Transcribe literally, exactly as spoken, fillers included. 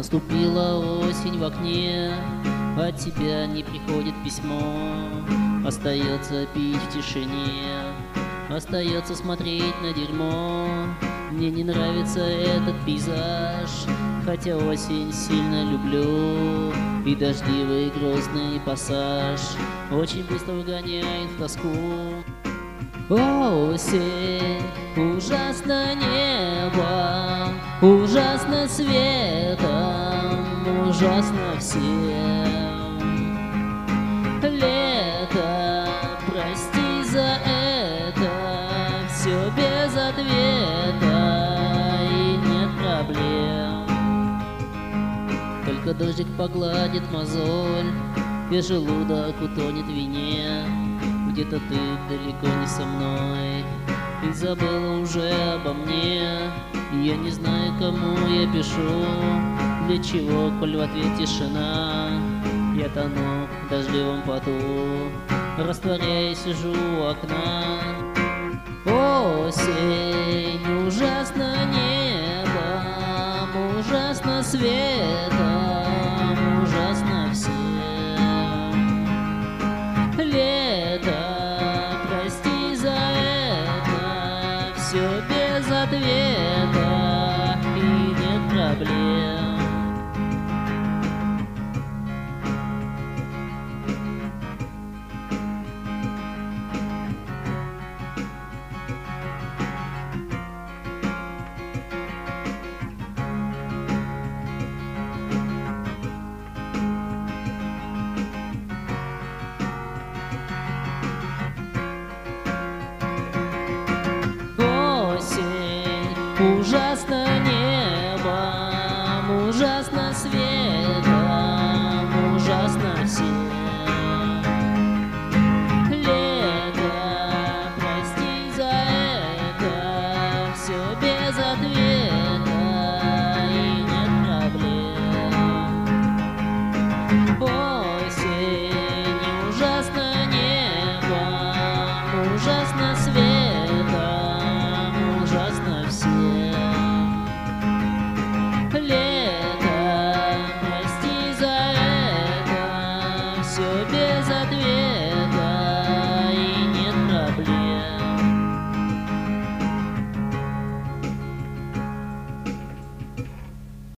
Наступила осень в окне, от тебя не приходит письмо. Остается пить в тишине, остается смотреть на дерьмо. Мне не нравится этот пейзаж, хотя осень сильно люблю. И дождливый грозный пассаж очень быстро вгоняет в тоску. Осень, ужасно небо, ужасно светом, ужасно всем. Лето, прости за это, все без ответа и нет проблем. Только дождик погладит мозоль, и желудок утонет в вине. Где-то ты далеко не со мной и забыла уже обо мне. Я не знаю, кому я пишу, для чего, коль в ответ тишина. Я тону в дождливом поту, растворяясь, сижу у окна. Осень, ужасно небом, ужасно светом, ужасно всем. Лето, прости за это, все без ответа и нет проблем. Ужасно небом, ужасно светом, ужасно всем. Лето, прости за это, все без ответа и нет проблем. Осень, ужасно небом, ужасно светом, ужасно всем. Лето, прости за это, все без ответа.